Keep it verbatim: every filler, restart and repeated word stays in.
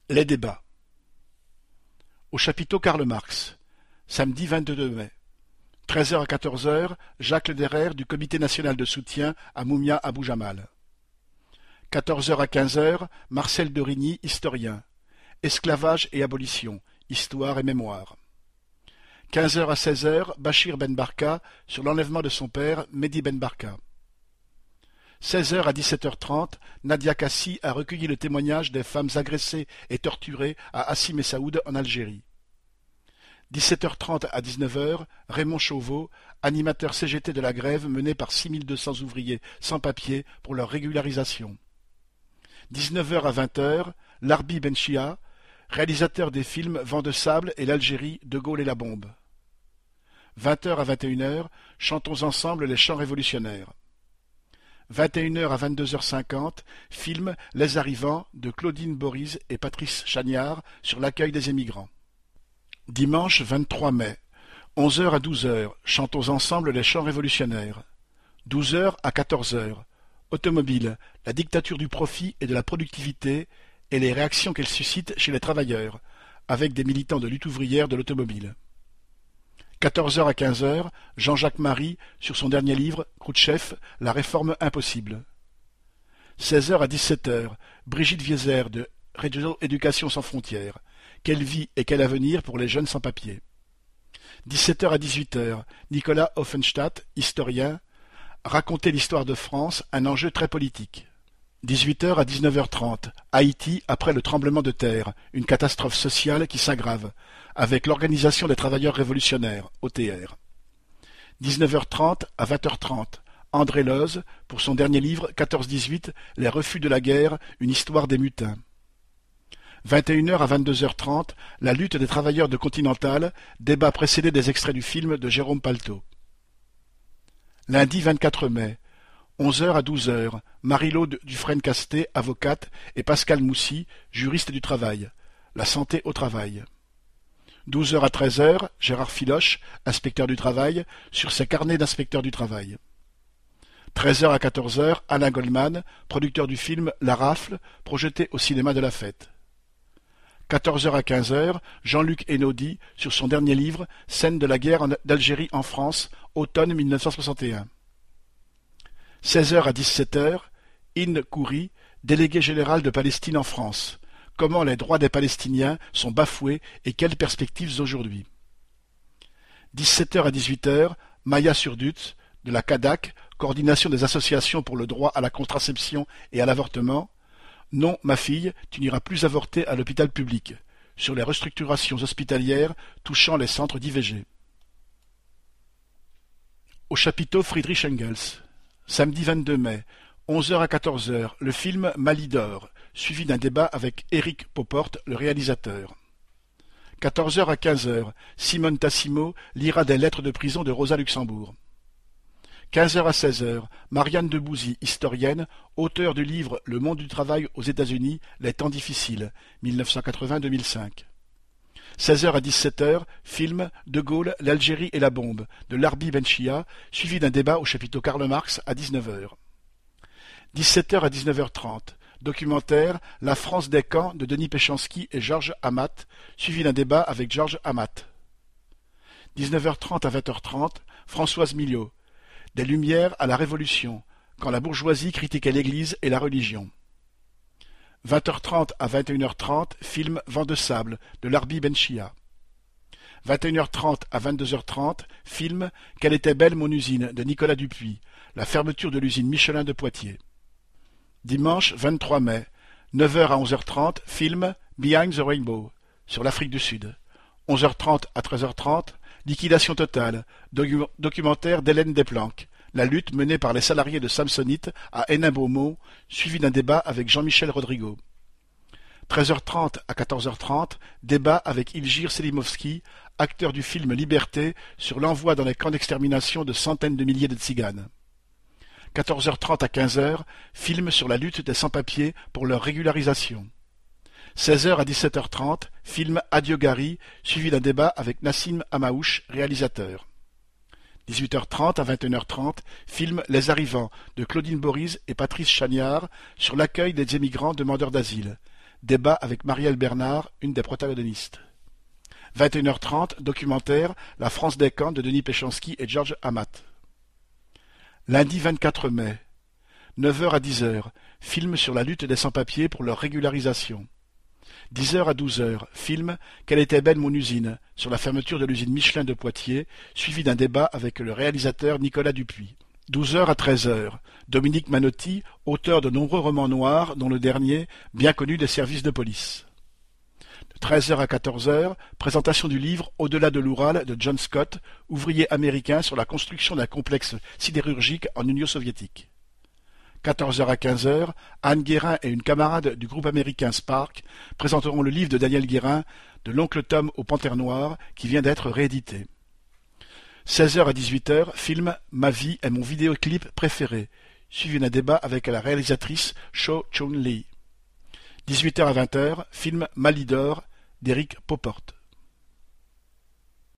Les débats. Au chapiteau Karl Marx, samedi vingt-deux mai. treize heures à quatorze heures, Jacques Lederer du Comité national de soutien à Moumia Abou Jamal. quatorze heures à quinze heures, Marcel de Rigny, historien. Esclavage et abolition, histoire et mémoire. quinze heures à seize heures, Bachir Ben Barka sur l'enlèvement de son père, Mehdi Ben Barka. seize heures à dix-sept heures trente, Nadia Kassi a recueilli le témoignage des femmes agressées et torturées à Hassi Messaoud en Algérie. dix-sept heures trente à dix-neuf heures, Raymond Chauveau, animateur C G T de la grève menée par six mille deux cents ouvriers sans papier pour leur régularisation. dix-neuf heures à vingt heures, Larbi Benchia, réalisateur des films Vent de sable et l'Algérie, De Gaulle et la bombe. vingt heures à vingt et une heures, chantons ensemble les chants révolutionnaires. vingt et une heures à vingt-deux heures cinquante, film Les Arrivants de Claudine Boris et Patrice Chagnard sur l'accueil des émigrants. Dimanche vingt-trois mai, onze heures à douze heures, chantons ensemble les chants révolutionnaires. douze heures à quatorze heures, automobile, la dictature du profit et de la productivité et les réactions qu'elle suscite chez les travailleurs, avec des militants de lutte ouvrière de l'automobile. quatorze heures à quinze heures, Jean-Jacques Marie sur son dernier livre, Khrouchtchev, La réforme impossible. seize heures à dix-sept heures, Brigitte Vieser de Radio Éducation sans frontières. Quelle vie et quel avenir pour les jeunes sans-papiers. dix-sept heures à dix-huit heures, Nicolas Offenstadt, historien, Raconter l'histoire de France, un enjeu très politique. dix-huit heures à dix-neuf heures trente, Haïti après le tremblement de terre, une catastrophe sociale qui s'aggrave, avec l'Organisation des travailleurs révolutionnaires, O T R. dix-neuf heures trente à vingt heures trente, André Loz, pour son dernier livre quatorze dix-huit, Les refus de la guerre, une histoire des mutins. vingt et une heures à vingt-deux heures trente, La lutte des travailleurs de Continental, débat précédé des extraits du film de Jérôme Palto. Lundi vingt-quatre mai, onze heures à douze heures, Marie-Laude Dufresne-Castet, avocate, et Pascal Moussy, juriste du travail. La santé au travail. douze heures à treize heures, Gérard Filoche, inspecteur du travail, sur ses carnets d'inspecteur du travail. treize heures à quatorze heures, Alain Goldman, producteur du film La Rafle, projeté au cinéma de la Fête. quatorze heures à quinze heures, Jean-Luc Einaudi, sur son dernier livre, Scènes de la guerre d'Algérie en France, automne mille neuf cent soixante et un. seize heures à dix-sept heures, Inde Khoury, délégué général de Palestine en France. Comment les droits des Palestiniens sont bafoués et quelles perspectives aujourd'hui. dix-sept heures à dix-huit heures, Maya Surdut, de la C A D A C, Coordination des associations pour le droit à la contraception et à l'avortement. Non, ma fille, tu n'iras plus avorter à l'hôpital public, sur les restructurations hospitalières touchant les centres d'I V G. Au chapiteau Friedrich Engels, samedi vingt-deux mai, onze heures à quatorze heures, le film Mali d'or, suivi d'un débat avec Éric Poporte, le réalisateur. quatorze heures à quinze heures, Simone Tassimo lira des lettres de prison de Rosa Luxembourg. quinze heures à seize heures, Marianne Debouzy, historienne, auteure du livre Le monde du travail aux États-Unis, les temps difficiles, mille neuf cent quatre-vingts à deux mille cinq. seize heures à dix-sept heures, film De Gaulle, l'Algérie et la bombe, de Larbi Benchia, suivi d'un débat au chapiteau Karl Marx à dix-neuf heures. dix-sept heures à dix-neuf heures trente, documentaire La France des camps de Denis Péchanski et Georges Amat, suivi d'un débat avec Georges Amat. dix-neuf heures trente à vingt heures trente, Françoise Millot, Des Lumières à la Révolution, quand la bourgeoisie critiquait l'Église et la religion. vingt heures trente à vingt et une heures trente, film Vent de sable, de Larbi Benchia. vingt et une heures trente à vingt-deux heures trente, film Quelle était belle mon usine, de Nicolas Dupuis, la fermeture de l'usine Michelin de Poitiers. Dimanche vingt-trois mai, neuf heures à onze heures trente, film Behind the Rainbow, sur l'Afrique du Sud. onze heures trente à treize heures trente, Liquidation totale, docu- documentaire d'Hélène Desplanques, la lutte menée par les salariés de Samsonite à Hénin-Beaumont, suivi d'un débat avec Jean-Michel Rodrigo. treize heures trente à quatorze heures trente, débat avec Ilgir Selimovski, acteur du film Liberté, sur l'envoi dans les camps d'extermination de centaines de milliers de tziganes. quatorze heures trente à quinze heures, film sur la lutte des sans-papiers pour leur régularisation. seize heures à dix-sept heures trente, film Adieu Gary, suivi d'un débat avec Nassim Amaouche, réalisateur. dix-huit heures trente à vingt et une heures trente, film Les Arrivants, de Claudine Boris et Patrice Chagnard, sur l'accueil des émigrants demandeurs d'asile. débat avec Marielle Bernard, une des protagonistes. vingt et une heures trente, documentaire La France des camps de Denis Péchanski et Georges Amat. Lundi vingt-quatre mai, neuf heures à dix heures, film sur la lutte des sans-papiers pour leur régularisation. dix heures à douze heures, film Quelle était belle mon usine, sur la fermeture de l'usine Michelin de Poitiers, suivi d'un débat avec le réalisateur Nicolas Dupuis. douze heures à treize heures, Dominique Manotti, auteur de nombreux romans noirs, dont le dernier, bien connu des services de police. De treize heures à quatorze heures, présentation du livre Au-delà de l'Oural de John Scott, ouvrier américain sur la construction d'un complexe sidérurgique en Union soviétique. quatorze heures à quinze heures, Anne Guérin et une camarade du groupe américain Spark présenteront le livre de Daniel Guérin, de l'oncle Tom aux Panthères Noires, qui vient d'être réédité. seize heures à dix-huit heures, film Ma vie est mon vidéoclip préféré, suivi d'un débat avec la réalisatrice Cho Chun Lee. dix-huit heures à vingt heures, film Malidor d'Éric Poporte.